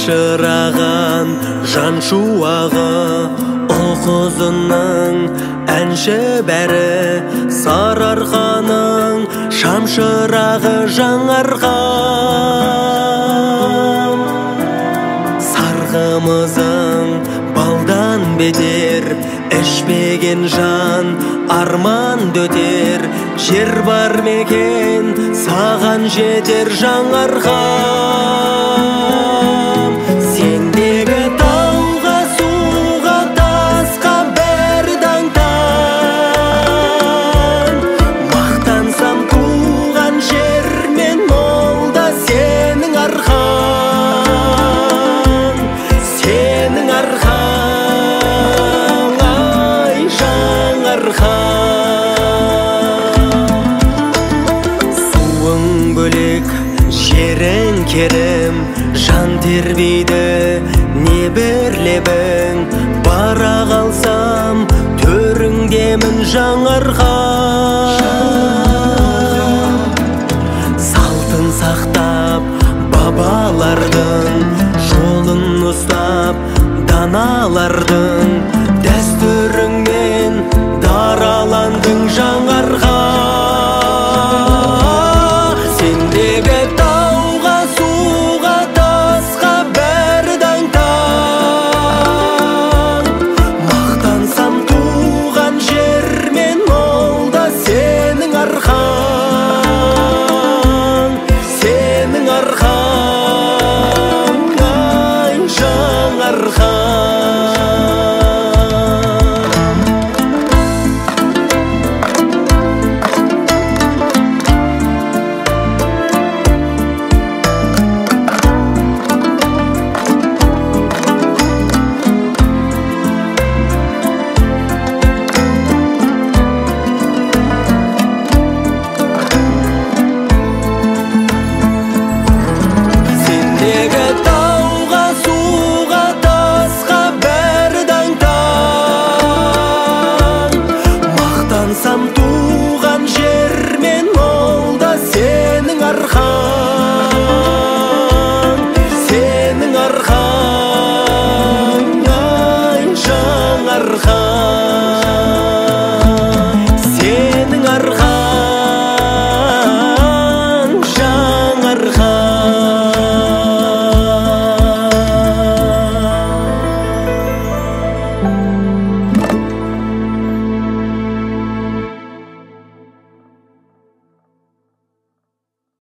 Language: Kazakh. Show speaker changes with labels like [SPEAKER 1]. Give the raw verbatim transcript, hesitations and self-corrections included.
[SPEAKER 1] шашыраған жан шуағы ұл-қызының әнші бәрі сарыарқаның шамшырағы жаңарған сарғымызың балдан бетер ішпеген жан арман дөтер жер бар мекен саған жетер жаңарған сендегі тауға суға тасқа бәрі аңтан мақтансам туған жер мен молда сенің арқан сенің арқан ай жаңарқан суың бөлек жерің керім жан тербейді небір лебің бара қалсам төріңдемін жаңарқан салтын сақтап бабалардың жолын ұстап даналардың дәстүріңмен дараландың жаңарған сендегі тауға суға тасқа бәрі аңтан мақтансам туған жер мен молда сенің арқан сенің арқан ай жаңарқан сендегі тауға суға тасқа бәрі аңтан мақтансам туған жер мен молда сенің арқан сенің арқан ай жаңарқан сенің арқан жаңарқан
[SPEAKER 2] Thank you.